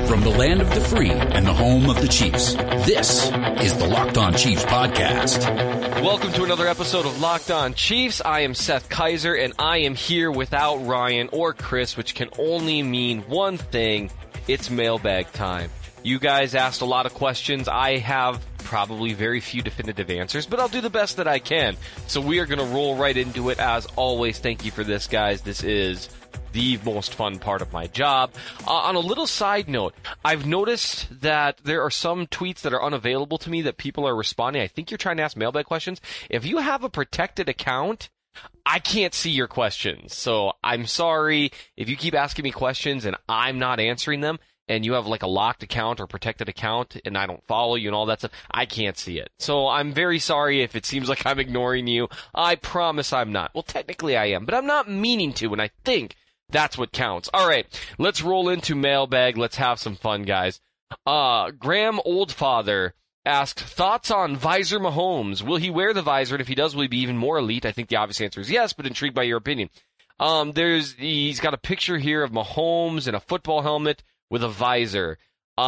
From the land of the free and the home of the Chiefs, this is the Locked On Chiefs podcast. Welcome to another episode of Locked On Chiefs. I am Seth Kaiser, and I am here without Ryan or Chris, which can only mean one thing. It's mailbag time. You guys asked a lot of questions. I have probably very few definitive answers, but I'll do the best that I can. So we are going to roll right into it as always. Thank you for this, guys. This is the most fun part of my job. On a little side note, I've noticed that there are some tweets that are unavailable to me that people are responding. I think you're trying to ask mailbag questions. If you have a protected account, I can't see your questions. So I'm sorry if you keep asking me questions and I'm not answering them, and you have like a locked account or protected account and I don't follow you and all that stuff, I can't see it. So I'm very sorry if it seems like I'm ignoring you. I promise I'm not. Well, technically I am, but I'm not meaning to, and I think that's what counts. All right, let's roll into mailbag. Let's have some fun, guys. Graham Oldfather asked, thoughts on Visor Mahomes? Will he wear the visor? And if he does, will he be even more elite? I think the obvious answer is yes, but intrigued by your opinion. He's got a picture here of Mahomes in a football helmet with a visor.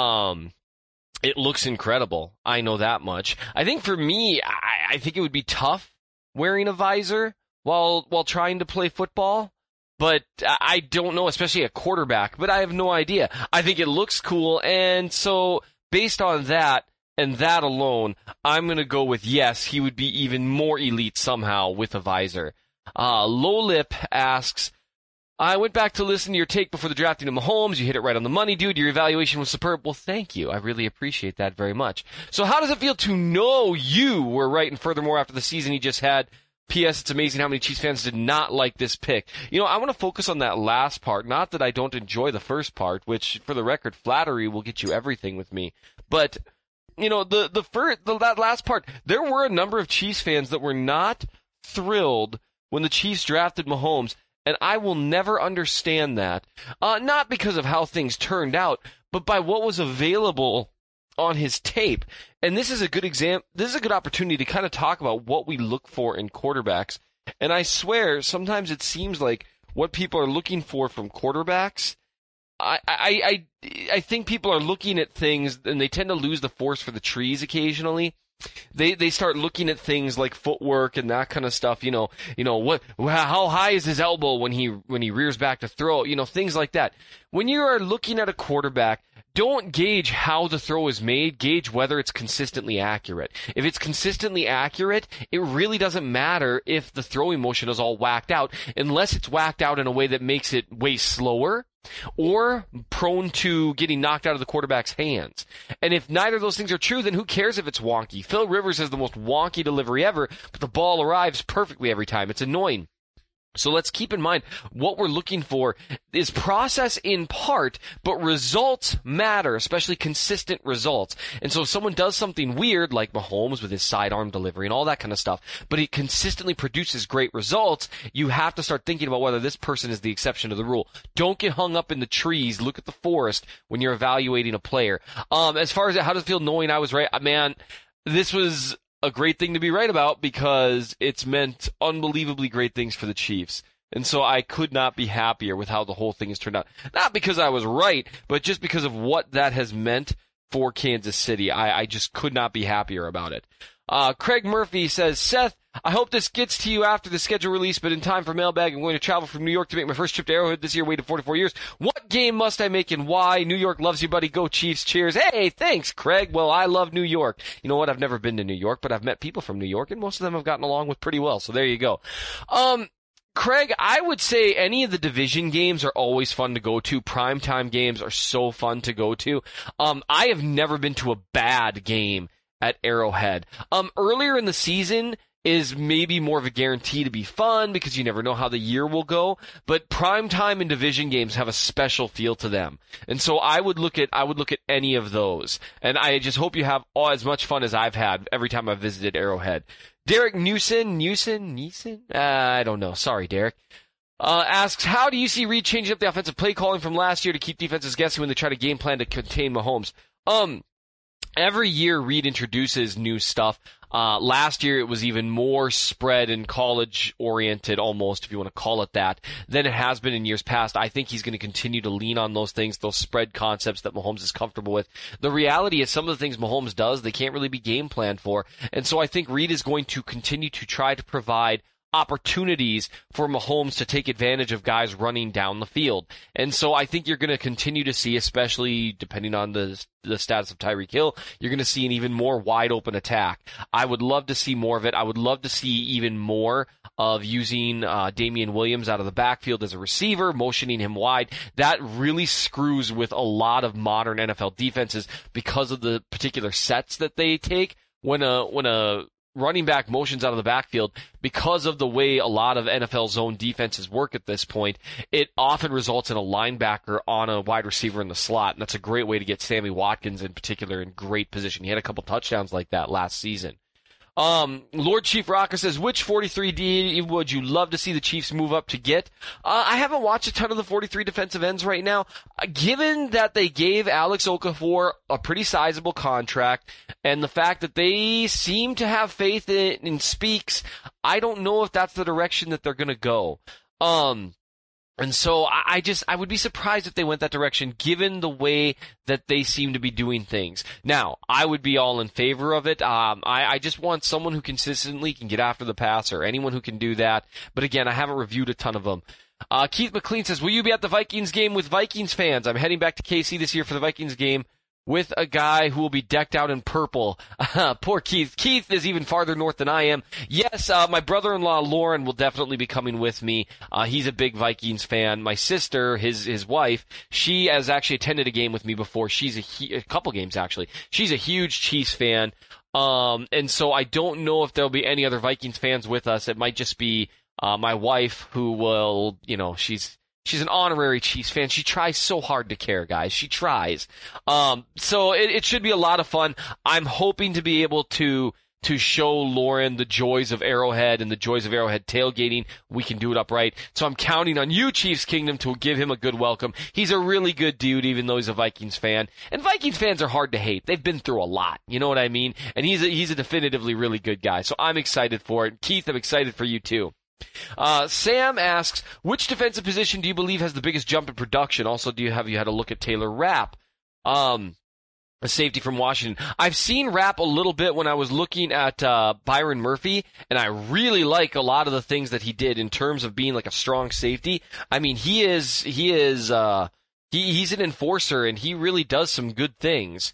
It looks incredible. I know that much. I think for me, I think it would be tough wearing a visor while trying to play football. But I don't know, especially a quarterback, but I have no idea. I think it looks cool, and so based on that and that alone, I'm going to go with yes, he would be even more elite somehow with a visor. Lowlip asks, I went back to listen to your take before the drafting of Mahomes. You hit it right on the money, dude. Your evaluation was superb. Well, thank you. I really appreciate that very much. So how does it feel to know you were right, and furthermore, after the season he just had? P.S. It's amazing how many Chiefs fans did not like this pick. You know, I want to focus on that last part. Not that I don't enjoy the first part, which, for the record, flattery will get you everything with me. But, you know, that last part, there were a number of Chiefs fans that were not thrilled when the Chiefs drafted Mahomes, and I will never understand that. Not because of how things turned out, but by what was available on his tape. And this is a good this is a good opportunity to kind of talk about what we look for in quarterbacks. And I swear, sometimes it seems like what people are looking for from quarterbacks, I think people are looking at things and they tend to lose the forest for the trees occasionally. They start looking at things like footwork and that kind of stuff. You know how high is his elbow when he rears back to throw? You know, things like that. When you are looking at a quarterback, don't gauge how the throw is made, gauge whether it's consistently accurate. If it's consistently accurate, it really doesn't matter if the throwing motion is all whacked out, unless it's whacked out in a way that makes it way slower or prone to getting knocked out of the quarterback's hands. And if neither of those things are true, then who cares if it's wonky? Phil Rivers has the most wonky delivery ever, but the ball arrives perfectly every time. It's annoying. So let's keep in mind what we're looking for is process in part, but results matter, especially consistent results. And so if someone does something weird, like Mahomes with his sidearm delivery and all that kind of stuff, but he consistently produces great results, you have to start thinking about whether this person is the exception to the rule. Don't get hung up in the trees. Look at the forest when you're evaluating a player. As far as how does it feel knowing I was right? Man, this was a great thing to be right about because it's meant unbelievably great things for the Chiefs. And so I could not be happier with how the whole thing has turned out. Not because I was right, but just because of what that has meant for Kansas City. I just could not be happier about it. Craig Murphy says, Seth, I hope this gets to you after the schedule release, but in time for mailbag, I'm going to travel from New York to make my first trip to Arrowhead this year, waited 44 years. What game must I make and why? New York loves you, buddy. Go Chiefs. Cheers. Hey, thanks, Craig. Well, I love New York. You know what? I've never been to New York, but I've met people from New York, and most of them I've gotten along with pretty well. So there you go. Craig, I would say any of the division games are always fun to go to. Primetime games are so fun to go to. I have never been to a bad game at Arrowhead. Earlier in the season is maybe more of a guarantee to be fun because you never know how the year will go, but primetime and division games have a special feel to them. And so I would look at any of those. And I just hope you have as much fun as I've had every time I've visited Arrowhead. Derek Newson? I don't know. Sorry, Derek. Asks, how do you see Reed changing up the offensive play calling from last year to keep defenses guessing when they try to game plan to contain Mahomes? Every year Reed introduces new stuff. Last year, it was even more spread and college-oriented, almost, if you want to call it that, than it has been in years past. I think he's going to continue to lean on those things, those spread concepts that Mahomes is comfortable with. The reality is some of the things Mahomes does, they can't really be game planned for. And so I think Reid is going to continue to try to provide opportunities for Mahomes to take advantage of guys running down the field. And so I think you're going to continue to see, especially depending on the status of Tyreek Hill, you're going to see an even more wide open attack. I would love to see more of it. I would love to see even more of using Damian Williams out of the backfield as a receiver, motioning him wide. That really screws with a lot of modern NFL defenses because of the particular sets that they take when a running back motions out of the backfield. Because of the way a lot of NFL zone defenses work at this point, it often results in a linebacker on a wide receiver in the slot, and that's a great way to get Sammy Watkins in particular in great position. He had a couple touchdowns like that last season. Lord Chief Rocker says, which 43D would you love to see the Chiefs move up to get? I haven't watched a ton of the 43 defensive ends right now. Given that they gave Alex Okafor a pretty sizable contract, and the fact that they seem to have faith in Speaks, I don't know if that's the direction that they're going to go. And so I would be surprised if they went that direction given the way that they seem to be doing things. Now, I would be all in favor of it. I just want someone who consistently can get after the passer, anyone who can do that. But again, I haven't reviewed a ton of them. Keith McLean says, will you be at the Vikings game with Vikings fans? I'm heading back to KC this year for the Vikings game with a guy who will be decked out in purple. Poor Keith. Keith is even farther north than I am. Yes, my brother-in-law Lauren will definitely be coming with me. He's a big Vikings fan. My sister, his wife, she has actually attended a game with me before. She's a couple games actually. She's a huge Chiefs fan. And so I don't know if there'll be any other Vikings fans with us. It might just be my wife who will, she's an honorary Chiefs fan. She tries so hard to care, guys. She tries. So it should be a lot of fun. I'm hoping to be able to show Lauren the joys of Arrowhead and the joys of Arrowhead tailgating. We can do it upright. So I'm counting on you, Chiefs Kingdom, to give him a good welcome. He's a really good dude, even though he's a Vikings fan. And Vikings fans are hard to hate. They've been through a lot. You know what I mean? And he's a definitively really good guy. So I'm excited for it. Keith, I'm excited for you too. Sam asks, which defensive position do you believe has the biggest jump in production? Also, have you had a look at Taylor Rapp, a safety from Washington? I've seen Rapp a little bit when I was looking at Byron Murphy, and I really like a lot of the things that he did in terms of being like a strong safety. I mean, he's an enforcer, and he really does some good things.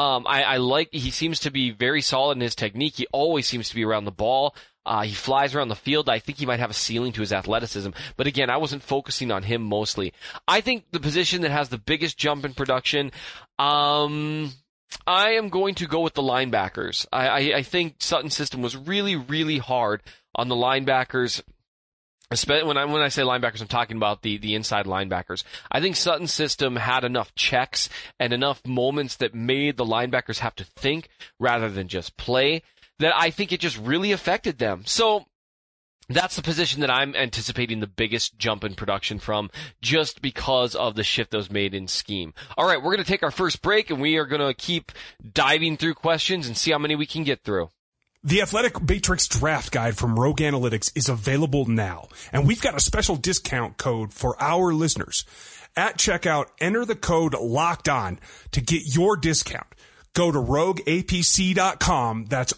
He seems to be very solid in his technique. He always seems to be around the ball. He flies around the field. I think he might have a ceiling to his athleticism. But again, I wasn't focusing on him mostly. I think the position that has the biggest jump in production, I am going to go with the linebackers. I think Sutton's system was really, really hard on the linebackers. When I say linebackers, I'm talking about the inside linebackers. I think Sutton's system had enough checks and enough moments that made the linebackers have to think rather than just play, that I think it just really affected them. So that's the position that I'm anticipating the biggest jump in production from, just because of the shift that was made in scheme. All right, we're going to take our first break, and we are going to keep diving through questions and see how many we can get through. The Athletic Matrix Draft Guide from Rogue Analytics is available now, and we've got a special discount code for our listeners. At checkout, enter the code LOCKEDON to get your discount. Go to rogueapc.com, that's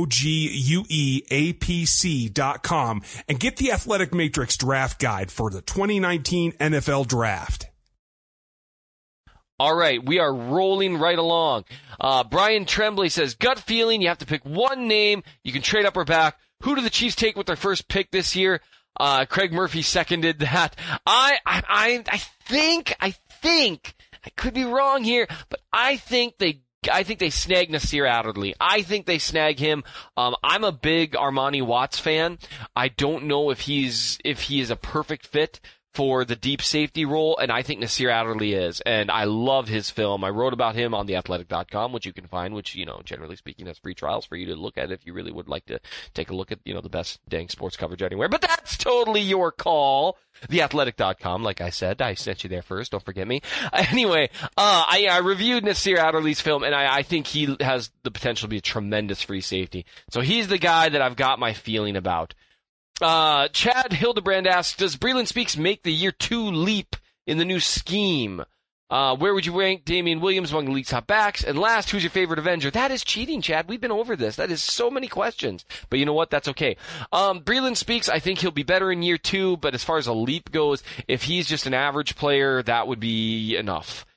ROGUEAPC.com, and get the Athletic Matrix Draft Guide for the 2019 NFL Draft. All right, we are rolling right along. Brian Tremblay says, gut feeling, you have to pick one name. You can trade up or back. Who do the Chiefs take with their first pick this year? Craig Murphy seconded that. I think, I could be wrong here, but I think they snag Nasir Adderley. I think they snag him. I'm a big Armani Watts fan. I don't know if he is a perfect fit for the deep safety role, and I think Nasir Adderley is, and I love his film. I wrote about him on theathletic.com, which you can find, which, generally speaking, has free trials for you to look at if you really would like to take a look at, the best dang sports coverage anywhere. But that's totally your call. Theathletic.com, like I said. I sent you there first, don't forget me. Anyway, I reviewed Nasir Adderley's film, and I think he has the potential to be a tremendous free safety. So he's the guy that I've got my feeling about. Chad Hildebrand asks, does Breland Speaks make the year 2 leap in the new scheme? Where would you rank Damian Williams among the league's top backs? And last, who's your favorite Avenger? That is cheating, Chad. We've been over this. That is so many questions. But you know what? That's okay. Breland Speaks, I think he'll be better in year 2, but as far as a leap goes, if he's just an average player, that would be enough.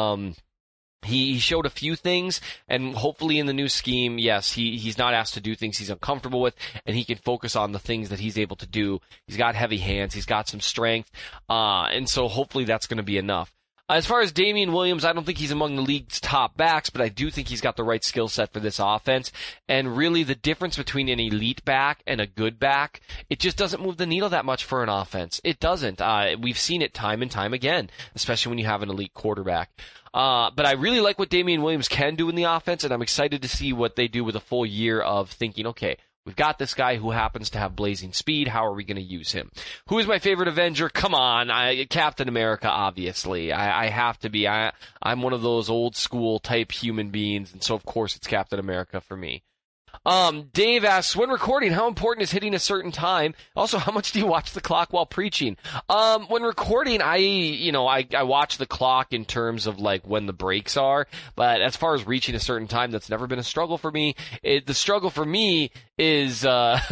He showed a few things, and hopefully in the new scheme, yes, he's not asked to do things he's uncomfortable with, and he can focus on the things that he's able to do. He's got heavy hands, he's got some strength, and so hopefully that's going to be enough. As far as Damian Williams, I don't think he's among the league's top backs, but I do think he's got the right skill set for this offense. And really, the difference between an elite back and a good back, it just doesn't move the needle that much for an offense. It doesn't. We've seen it time and time again, especially when you have an elite quarterback. But I really like what Damian Williams can do in the offense, and I'm excited to see what they do with a full year of thinking, okay, we've got this guy who happens to have blazing speed. How are we going to use him? Who is my favorite Avenger? Come on, Captain America, obviously. I have to be. I'm one of those old school type human beings, and so of course it's Captain America for me. Dave asks, when recording, how important is hitting a certain time? Also, how much do you watch the clock while preaching? When recording, I watch the clock in terms of like when the breaks are, but as far as reaching a certain time, that's never been a struggle for me. The struggle for me is,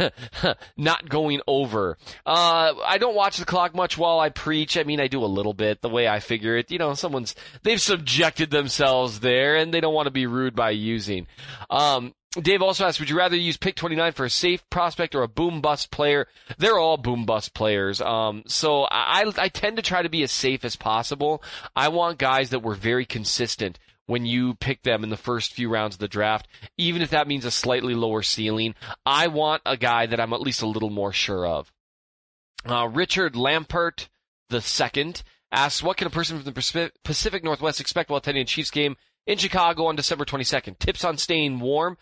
not going over. I don't watch the clock much while I preach. I mean, I do a little bit, the way I figure it. They've subjected themselves there, and they don't want to be rude by using. Dave also asks, would you rather use pick 29 for a safe prospect or a boom-bust player? They're all boom-bust players. So I tend to try to be as safe as possible. I want guys that were very consistent when you pick them in the first few rounds of the draft, even if that means a slightly lower ceiling. I want a guy that I'm at least a little more sure of. Richard Lampert II asks, what can a person from the Pacific Northwest expect while attending a Chiefs game in Chicago on December 22nd? Tips on staying warm.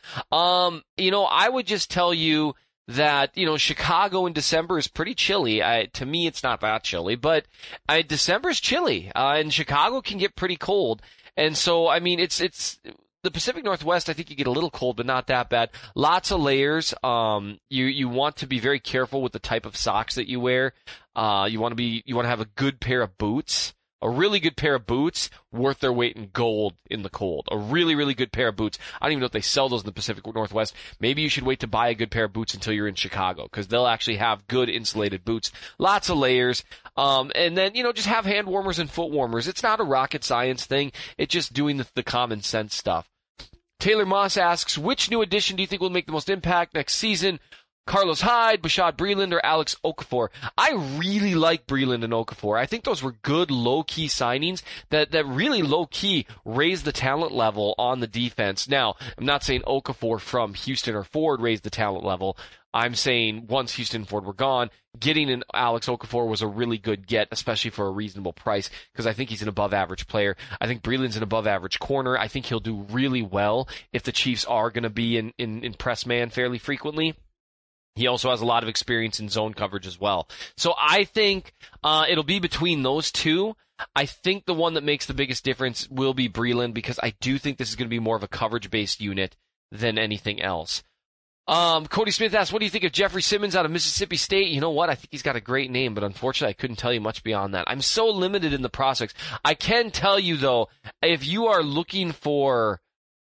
I would just tell you that, Chicago in December is pretty chilly. To me, it's not that chilly, but December's chilly, and Chicago can get pretty cold. And so, I mean, it's the Pacific Northwest, I think you get a little cold, but not that bad. Lots of layers. You want to be very careful with the type of socks that you wear. You want to have a good pair of boots. A really good pair of boots worth their weight in gold in the cold. A really, really good pair of boots. I don't even know if they sell those in the Pacific Northwest. Maybe you should wait to buy a good pair of boots until you're in Chicago, because they'll actually have good insulated boots. Lots of layers. And then, just have hand warmers and foot warmers. It's not a rocket science thing. It's just doing the common sense stuff. Taylor Moss asks, which new addition do you think will make the most impact next season? Carlos Hyde, Bashaud Breeland, or Alex Okafor? I really like Breeland and Okafor. I think those were good low-key signings that really low-key raised the talent level on the defense. Now, I'm not saying Okafor from Houston or Ford raised the talent level. I'm saying once Houston and Ford were gone, getting an Alex Okafor was a really good get, especially for a reasonable price, because I think he's an above-average player. I think Breeland's an above-average corner. I think he'll do really well if the Chiefs are going to be in press man fairly frequently. He also has a lot of experience in zone coverage as well. So I think it'll be between those two. I think the one that makes the biggest difference will be Breeland, because I do think this is going to be more of a coverage-based unit than anything else. Cody Smith asks, what do you think of Jeffrey Simmons out of Mississippi State? You know what? I think he's got a great name, but unfortunately I couldn't tell you much beyond that. I'm so limited in the prospects. I can tell you, though, if you are looking for,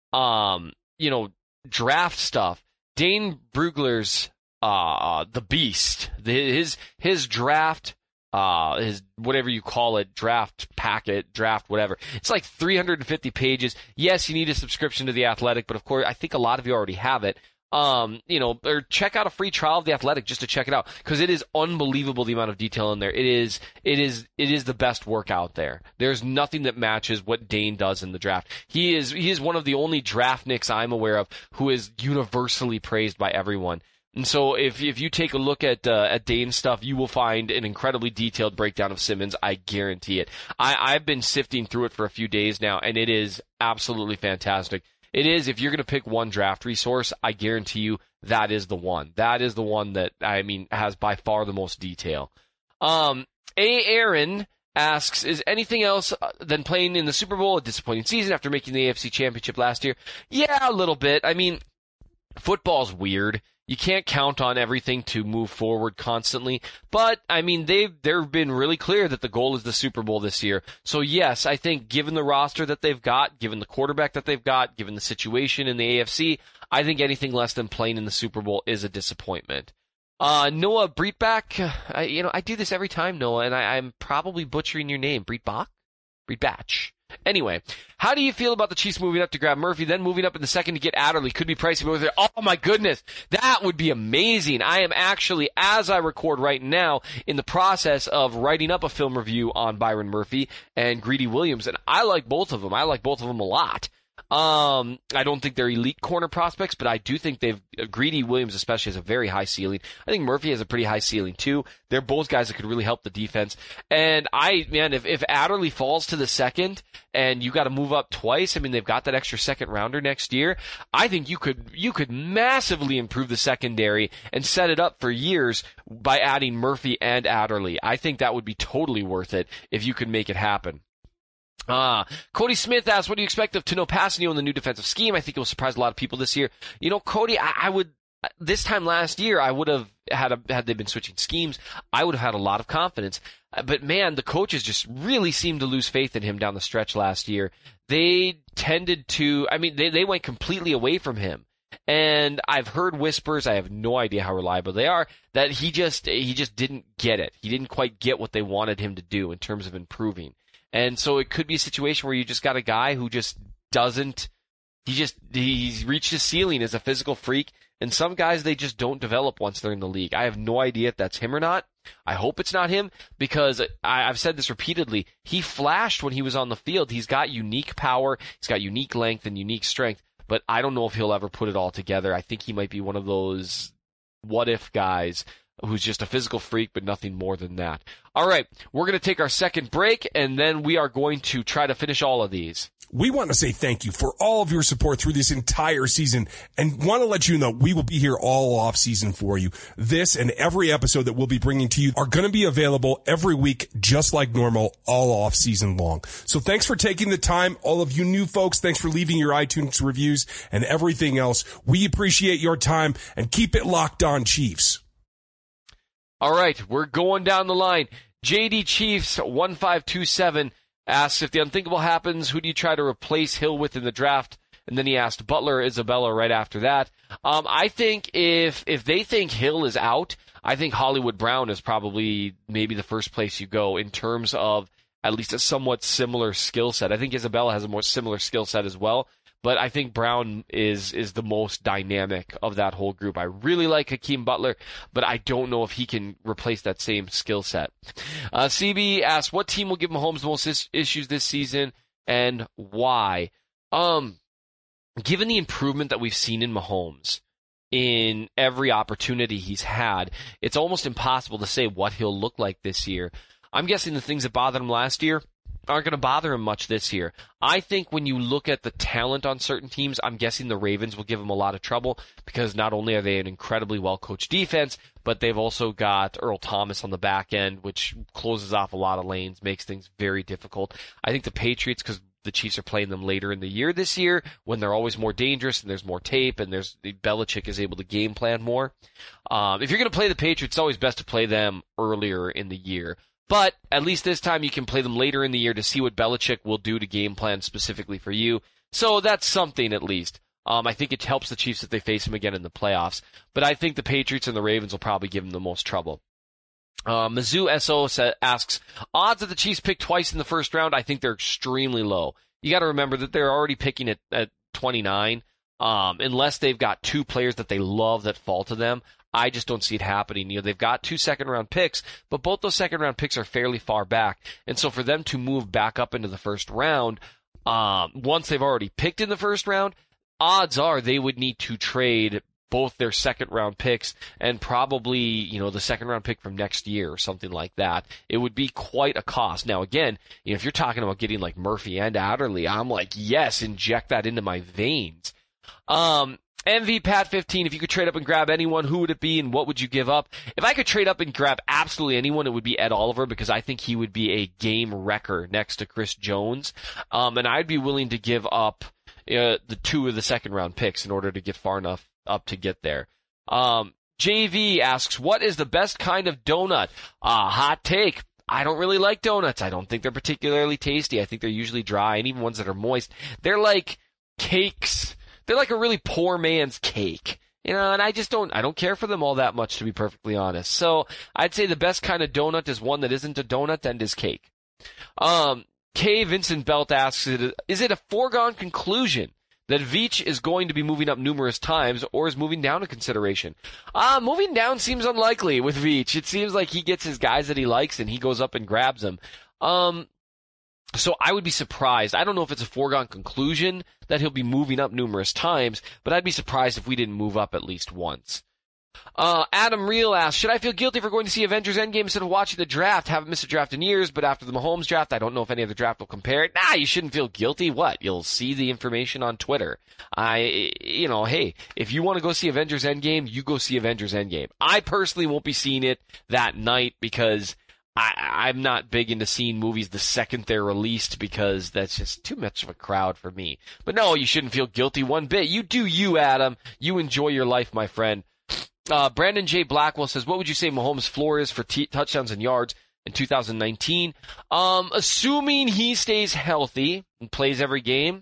draft stuff, Dane Brugler's the Beast, his draft, his whatever you call it, draft packet, draft whatever. It's like 350 pages. Yes, you need a subscription to The Athletic, but of course, I think a lot of you already have it. Or check out a free trial of The Athletic just to check it out, because it is unbelievable the amount of detail in there. It is the best work out there. There's nothing that matches what Dane does in the draft. He is one of the only draftniks I'm aware of who is universally praised by everyone. And so if you take a look at Dane's stuff, you will find an incredibly detailed breakdown of Simmons. I guarantee it. I've been sifting through it for a few days now, and it is absolutely fantastic. It is, if you're going to pick one draft resource, I guarantee you that is the one. That is the one that, has by far the most detail. Aaron asks, is anything else than playing in the Super Bowl a disappointing season after making the AFC Championship last year? Yeah, a little bit. Football's weird. You can't count on everything to move forward constantly. But, they've been really clear that the goal is the Super Bowl this year. So yes, I think given the roster that they've got, given the quarterback that they've got, given the situation in the AFC, I think anything less than playing in the Super Bowl is a disappointment. Noah Breitbach, I do this every time, Noah, and I'm probably butchering your name. Breitbach? Breitbach. Anyway, how do you feel about the Chiefs moving up to grab Murphy, then moving up in the second to get Adderley? Could be pricey, but oh my goodness, that would be amazing. I am actually, as I record right now, in the process of writing up a film review on Byron Murphy and Greedy Williams, and I like both of them. I like both of them a lot. I don't think they're elite corner prospects, but I do think Greedy Williams especially has a very high ceiling. I think Murphy has a pretty high ceiling too. They're both guys that could really help the defense. And if Adderley falls to the second and you got to move up twice, they've got that extra second rounder next year. I think you could massively improve the secondary and set it up for years by adding Murphy and Adderley. I think that would be totally worth it if you could make it happen. Cody Smith asks, what do you expect of Tano Passanio in the new defensive scheme? I think it will surprise a lot of people this year. Cody, I would, this time last year, I would have had they been switching schemes, I would have had a lot of confidence. But man, the coaches just really seemed to lose faith in him down the stretch last year. They tended to, they went completely away from him. And I've heard whispers, I have no idea how reliable they are, that he just didn't get it. He didn't quite get what they wanted him to do in terms of improving. And so it could be a situation where you just got a guy who just doesn't, he's reached his ceiling as a physical freak, and some guys, they just don't develop once they're in the league. I have no idea if that's him or not. I hope it's not him, because I've said this repeatedly. He flashed when he was on the field. He's got unique power, he's got unique length and unique strength, but I don't know if he'll ever put it all together. I think he might be one of those what-if guys who's just a physical freak, but nothing more than that. All right, we're going to take our second break, and then we are going to try to finish all of these. We want to say thank you for all of your support through this entire season, and want to let you know we will be here all off season for you. This and every episode that we'll be bringing to you are going to be available every week, just like normal, all off season long. So thanks for taking the time. All of you new folks, thanks for leaving your iTunes reviews and everything else. We appreciate your time, and keep it locked on, Chiefs. All right, we're going down the line. JD Chiefs 1527 asks, if the unthinkable happens, who do you try to replace Hill with in the draft? And then he asked Butler, Isabella right after that. I think if they think Hill is out, I think Hollywood Brown is probably maybe the first place you go in terms of at least a somewhat similar skill set. I think Isabella has a more similar skill set as well, but I think Brown is the most dynamic of that whole group. I really like Hakeem Butler, but I don't know if he can replace that same skill set. CB asks, what team will give Mahomes the most issues this season and why? Given the improvement that we've seen in Mahomes in every opportunity he's had, it's almost impossible to say what he'll look like this year. I'm guessing the things that bothered him last year aren't going to bother him much this year. I think when you look at the talent on certain teams, I'm guessing the Ravens will give him a lot of trouble, because not only are they an incredibly well-coached defense, but they've also got Earl Thomas on the back end, which closes off a lot of lanes, makes things very difficult. I think the Patriots, because the Chiefs are playing them later in the year this year, when they're always more dangerous and there's more tape and Belichick is able to game plan more. If you're going to play the Patriots, it's always best to play them earlier in the year. But at least this time you can play them later in the year to see what Belichick will do to game plan specifically for you. So that's something at least. I think it helps the Chiefs if they face him again in the playoffs. But I think the Patriots and the Ravens will probably give him the most trouble. Mizzou SO asks, odds that the Chiefs pick twice in the first round, I think they're extremely low. You got to remember that they're already picking at 29. Unless they've got two players that they love that fall to them, I just don't see it happening. They've got 2 second-round picks, but both those second-round picks are fairly far back. And so for them to move back up into the first round, once they've already picked in the first round, odds are they would need to trade both their second-round picks and probably, the second-round pick from next year or something like that. It would be quite a cost. Now, again, if you're talking about getting like Murphy and Adderley, I'm like, yes, inject that into my veins. MV Pat 15, if you could trade up and grab anyone, who would it be and what would you give up? If I could trade up and grab absolutely anyone, it would be Ed Oliver, because I think he would be a game wrecker next to Chris Jones. And I'd be willing to give up the 2 of the second-round picks in order to get far enough up to get there. JV asks, what is the best kind of donut? Hot take. I don't really like donuts. I don't think they're particularly tasty. I think they're usually dry, and even ones that are moist, they're like cakes. They're like a really poor man's cake. And I don't care for them all that much, to be perfectly honest. So I'd say the best kind of donut is one that isn't a donut and is cake. K. Vincent Belt asks, is it a foregone conclusion that Veach is going to be moving up numerous times, or is moving down a consideration? Moving down seems unlikely with Veach. It seems like he gets his guys that he likes and he goes up and grabs them. So I would be surprised. I don't know if it's a foregone conclusion that he'll be moving up numerous times, but I'd be surprised if we didn't move up at least once. Adam Reel asks, should I feel guilty for going to see Avengers Endgame instead of watching the draft? Haven't missed a draft in years, but after the Mahomes draft, I don't know if any other draft will compare it. Nah, you shouldn't feel guilty. What? You'll see the information on Twitter. Hey, if you want to go see Avengers Endgame, you go see Avengers Endgame. I personally won't be seeing it that night because I'm not big into seeing movies the second they're released, because that's just too much of a crowd for me. But no, you shouldn't feel guilty one bit. You do you, Adam. You enjoy your life, my friend. Brandon J. Blackwell says, what would you say Mahomes' floor is for touchdowns and yards in 2019? Assuming he stays healthy and plays every game,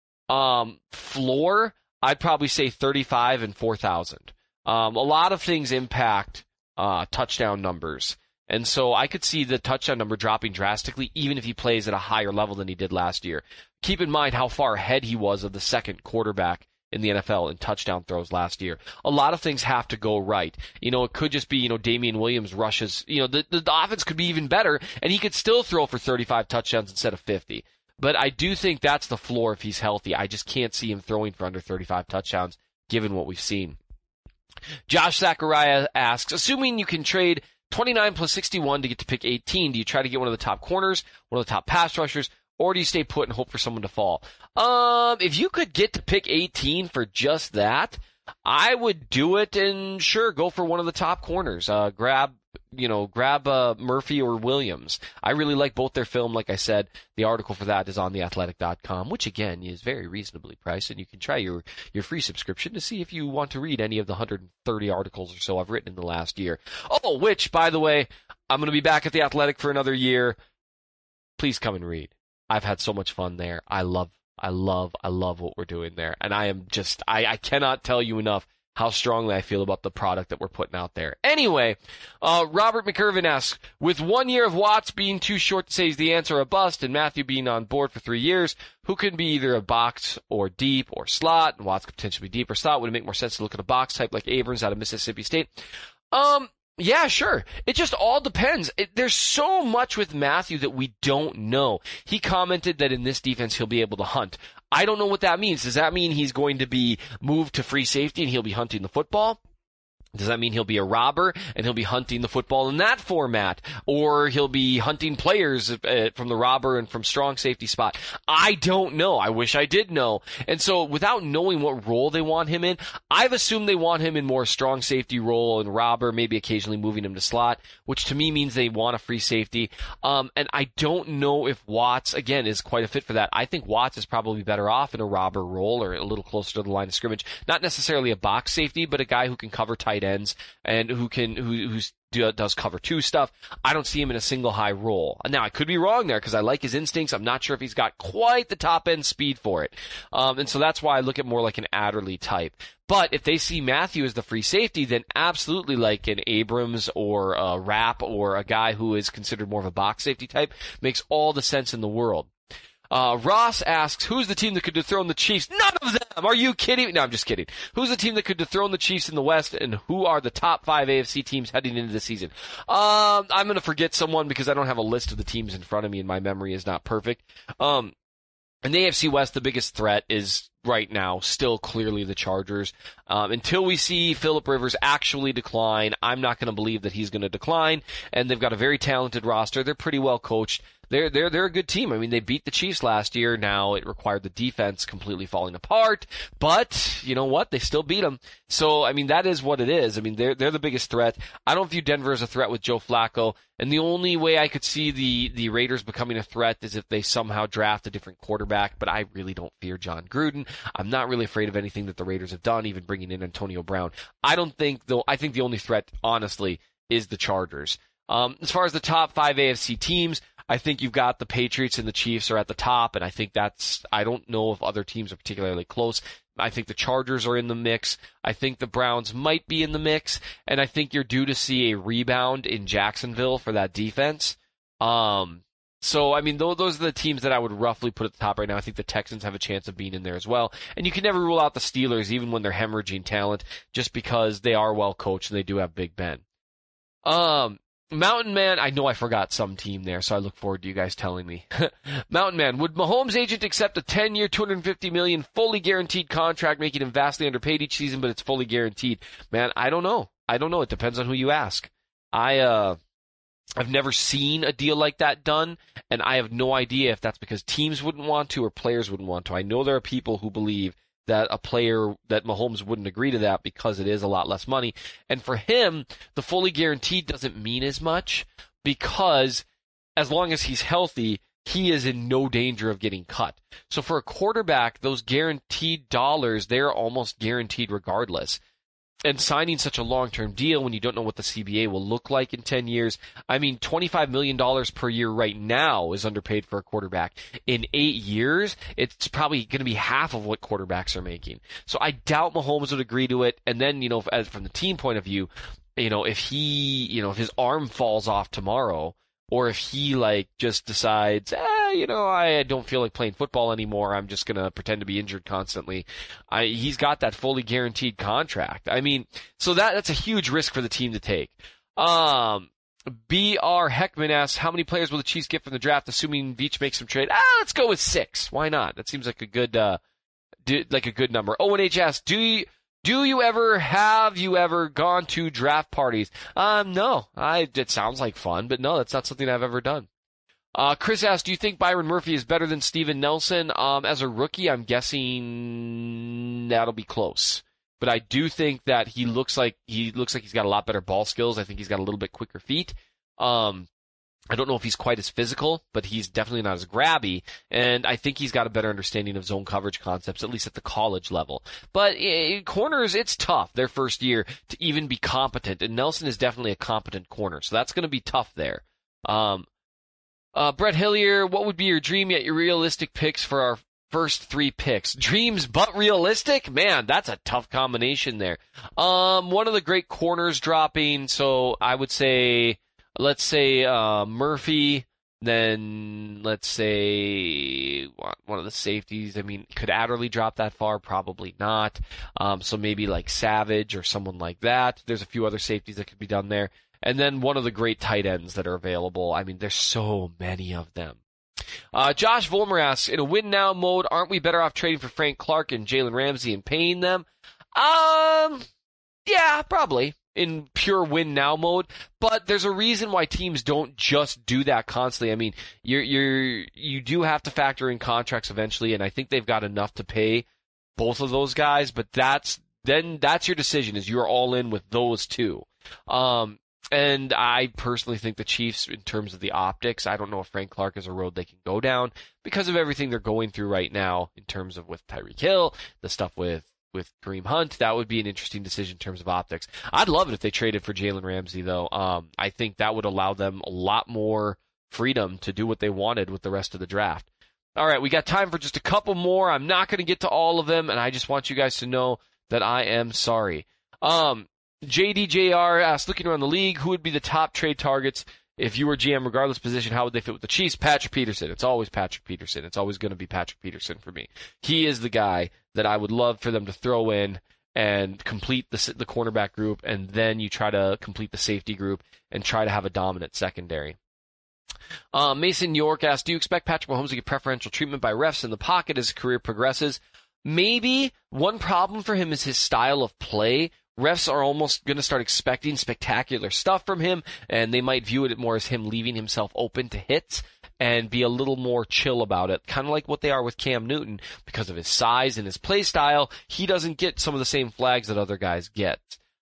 floor, I'd probably say 35 and 4,000. A lot of things impact touchdown numbers. And so I could see the touchdown number dropping drastically, even if he plays at a higher level than he did last year. Keep in mind how far ahead he was of the second quarterback in the NFL in touchdown throws last year. A lot of things have to go right. It could just be, Damian Williams rushes. The offense could be even better, and he could still throw for 35 touchdowns instead of 50. But I do think that's the floor if he's healthy. I just can't see him throwing for under 35 touchdowns, given what we've seen. Josh Zachariah asks, assuming you can trade 29 plus 61 to get to pick 18, do you try to get one of the top corners, one of the top pass rushers, or do you stay put and hope for someone to fall? If you could get to pick 18 for just that, I would do it and sure, go for one of the top corners. Grab Murphy or Williams. I really like both their film. Like I said, the article for that is on theathletic.com, which again is very reasonably priced, and you can try your free subscription to see if you want to read any of the 130 articles or so I've written in the last year. Oh, which, by the way, I'm going to be back at The Athletic for another year. Please come and read. I've had so much fun there. I love what we're doing there. And I cannot tell you enough how strongly I feel about the product that we're putting out there. Anyway, Robert McIrvin asks, with 1 year of Watts being too short to say he's the answer or a bust, and Matthew being on board for 3 years, who can be either a box or deep or slot, and Watts could potentially be deep or slot, would it make more sense to look at a box type like Abrams out of Mississippi State? Yeah, sure. It just all depends. There's so much with Matthew that we don't know. He commented that in this defense he'll be able to hunt. I don't know what that means. Does that mean he's going to be moved to free safety and he'll be hunting the football? Does that mean he'll be a robber and he'll be hunting the football in that format? Or he'll be hunting players from the robber and from strong safety spot? I don't know. I wish I did know. And so without knowing what role they want him in, I've assumed they want him in more strong safety role and robber, maybe occasionally moving him to slot, which to me means they want a free safety. And I don't know if Watts, again, is quite a fit for that. I think Watts is probably better off in a robber role or a little closer to the line of scrimmage. Not necessarily a box safety, but a guy who can cover tight ends and who does cover two stuff. I don't see him in a single high role. Now, I could be wrong there because I like his instincts. I'm not sure if he's got quite the top end speed for it. And so that's why I look at more like an Adderley type. But if they see Matthew as the free safety, then absolutely like an Abrams or a Rapp or a guy who is considered more of a box safety type makes all the sense in the world. Ross asks, who's the team that could dethrone the Chiefs? None of them! Are you kidding? No, I'm just kidding. Who's the team that could dethrone the Chiefs in the West, and who are the top 5 AFC teams heading into the season? I'm gonna forget someone because I don't have a list of the teams in front of me and my memory is not perfect. In the AFC West, the biggest threat is right now still clearly the Chargers. Until we see Phillip Rivers actually decline, I'm not going to believe that he's going to decline. And they've got a very talented roster. They're pretty well coached. They're a good team. I mean, they beat the Chiefs last year. Now it required the defense completely falling apart, but you know what? They still beat them. So, I mean, that is what it is. I mean, they're the biggest threat. I don't view Denver as a threat with Joe Flacco, and the only way I could see the Raiders becoming a threat is if they somehow draft a different quarterback, but I really don't fear John Gruden. I'm not really afraid of anything that the Raiders have done, even bringing in Antonio Brown. I think the only threat, honestly, is the Chargers. As far as the top 5 AFC teams, I think you've got the Patriots and the Chiefs are at the top, and I think I don't know if other teams are particularly close. I think the Chargers are in the mix. I think the Browns might be in the mix, and I think you're due to see a rebound in Jacksonville for that defense. So, I mean, those are the teams that I would roughly put at the top right now. I think the Texans have a chance of being in there as well. And you can never rule out the Steelers, even when they're hemorrhaging talent, just because they are well coached and they do have Big Ben. Mountain Man, I know I forgot some team there, so I look forward to you guys telling me. Mountain Man, would Mahomes' agent accept a 10-year, $250 million fully guaranteed contract, making him vastly underpaid each season, but it's fully guaranteed? Man, I don't know. It depends on who you ask. I've never seen a deal like that done, and I have no idea if that's because teams wouldn't want to or players wouldn't want to. I know there are people who believe that Mahomes wouldn't agree to that because it is a lot less money. And for him, the fully guaranteed doesn't mean as much because as long as he's healthy, he is in no danger of getting cut. So for a quarterback, those guaranteed dollars, they're almost guaranteed regardless. And signing such a long-term deal when you don't know what the CBA will look like in 10 years, I mean, $25 million per year right now is underpaid for a quarterback. In 8 years, it's probably going to be half of what quarterbacks are making. So I doubt Mahomes would agree to it. And then, from the team point of view, if his arm falls off tomorrow, or if he just decides, I don't feel like playing football anymore, I'm just gonna pretend to be injured constantly. He's got that fully guaranteed contract. I mean, so that's a huge risk for the team to take. B.R. Heckman asks, how many players will the Chiefs get from the draft, assuming Veach makes some trade? Let's go with 6. Why not? That seems like a good number. Owen H. asks, have you ever gone to draft parties? No. It sounds like fun, but no, that's not something I've ever done. Chris asks, do you think Byron Murphy is better than Steven Nelson? As a rookie, I'm guessing that'll be close. But I do think that he looks like he's got a lot better ball skills. I think he's got a little bit quicker feet. I don't know if he's quite as physical, but he's definitely not as grabby, and I think he's got a better understanding of zone coverage concepts, at least at the college level. But corners, it's tough their first year to even be competent, and Nelson is definitely a competent corner, so that's going to be tough there. Brett Hillier, what would be your dream yet your realistic picks for our first 3 picks? Dreams but realistic? Man, that's a tough combination there. One of the great corners dropping, so I would say, let's say Murphy, then let's say one of the safeties. I mean, could Adderley drop that far? Probably not. So maybe like Savage or someone like that. There's a few other safeties that could be done there. And then one of the great tight ends that are available. I mean, there's so many of them. Josh Volmer asks, in a win now mode, aren't we better off trading for Frank Clark and Jalen Ramsey and paying them? Yeah, probably. In pure win now mode, but there's a reason why teams don't just do that constantly. I mean, you do have to factor in contracts eventually, and I think they've got enough to pay both of those guys, but that's your decision, is you're all in with those two. And I personally think the Chiefs, in terms of the optics, I don't know if Frank Clark is a road they can go down because of everything they're going through right now in terms of with Tyreek Hill, the stuff with Kareem Hunt. That would be an interesting decision in terms of optics. I'd love it if they traded for Jalen Ramsey, though. I think that would allow them a lot more freedom to do what they wanted with the rest of the draft. All right, we got time for just a couple more. I'm not going to get to all of them, and I just want you guys to know that I am sorry. JDJR asks, looking around the league, who would be the top trade targets if you were GM, regardless position? How would they fit with the Chiefs? Patrick Peterson. It's always Patrick Peterson. It's always going to be Patrick Peterson for me. He is the guy that I would love for them to throw in and complete the cornerback group, and then you try to complete the safety group and try to have a dominant secondary. Mason York asks, do you expect Patrick Mahomes to get preferential treatment by refs in the pocket as his career progresses? Maybe one problem for him is his style of play. Refs are almost going to start expecting spectacular stuff from him, and they might view it more as him leaving himself open to hits and be a little more chill about it, kind of like what they are with Cam Newton. Because of his size and his play style, he doesn't get some of the same flags that other guys get.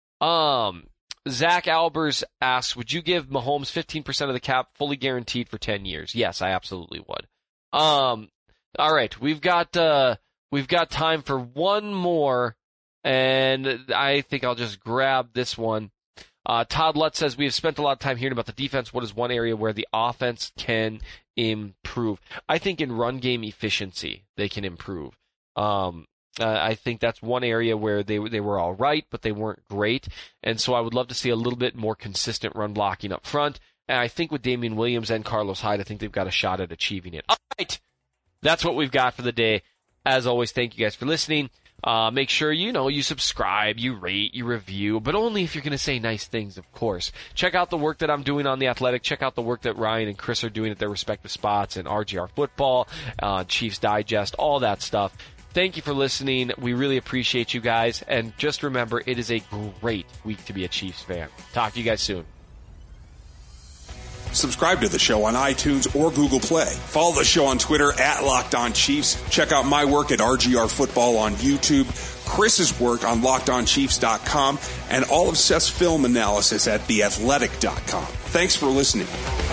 Zach Albers asks, would you give Mahomes 15% of the cap fully guaranteed for 10 years? Yes, I absolutely would. All right, we've got time for one more, and I think I'll just grab this one. Todd Lutz says, we have spent a lot of time hearing about the defense. What is one area where the offense can improve? I think in run game efficiency, they can improve. I think that's one area where they were all right, but they weren't great. And so I would love to see a little bit more consistent run blocking up front. And I think with Damian Williams and Carlos Hyde, I think they've got a shot at achieving it. All right. That's what we've got for the day. As always, thank you guys for listening. Make sure, you subscribe, you rate, you review, but only if you're going to say nice things, of course. Check out the work that I'm doing on The Athletic. Check out the work that Ryan and Chris are doing at their respective spots in RGR Football, Chiefs Digest, all that stuff. Thank you for listening. We really appreciate you guys. And just remember, it is a great week to be a Chiefs fan. Talk to you guys soon. Subscribe to the show on iTunes or Google Play. Follow the show on Twitter at Locked On Chiefs. Check out my work at RGR Football on YouTube, Chris's work on LockedOnChiefs.com, and all of Seth's film analysis at TheAthletic.com. Thanks for listening.